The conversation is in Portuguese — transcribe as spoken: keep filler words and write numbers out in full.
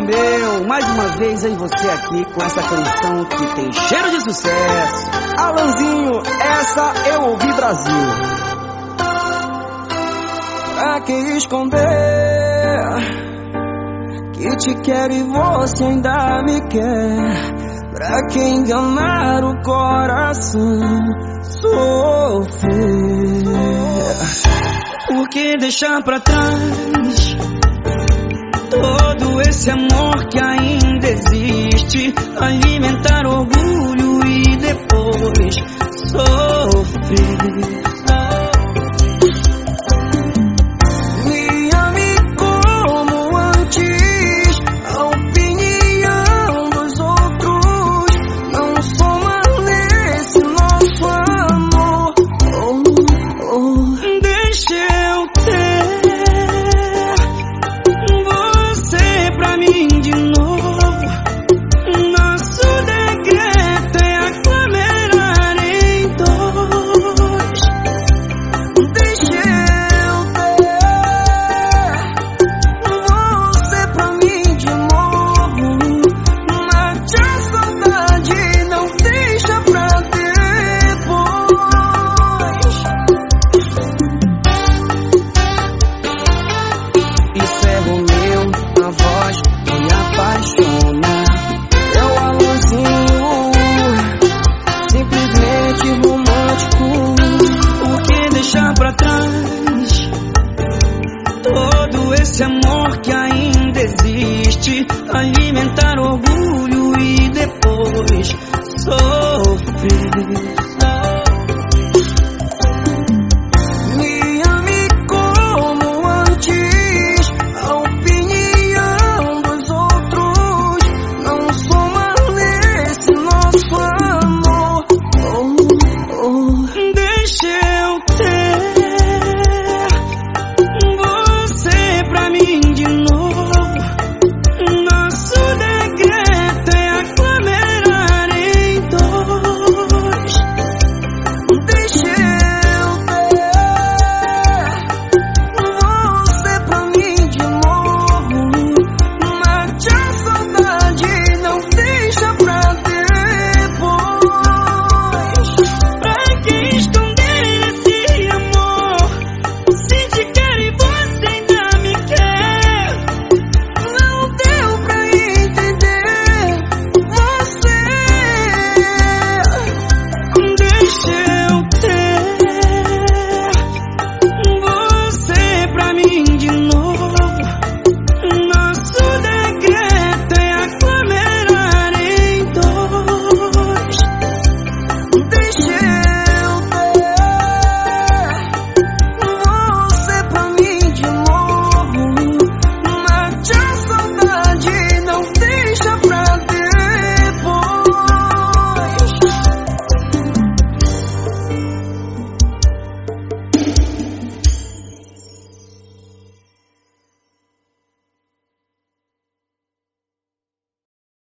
Romeu, mais uma vez eu e você aqui com essa canção que tem cheiro de sucesso. Alanzinho, essa eu ouvi Brasil. Pra que esconder que te quero e você ainda me quer? Pra que enganar o coração, sofrer? Por que deixar pra trás todo esse amor que ainda existe? Alimentar orgulho e depois sofrer. Me ame como antes, a opinião dos outros não soma nesse nosso amor. Oh, oh. Deixa eu ter você pra mim de novo. Nosso decreto é aglomerar em dois. Deixa eu ter você pra mim de novo. Mate a saudade, não deixa pra depois. Isso é Romeu, a voz que me apaixona. É o Alanzinho, simplesmente romântico. Por que deixar pra trás todo esse amor que ainda existe? Alimentar orgulho e depois sofrer.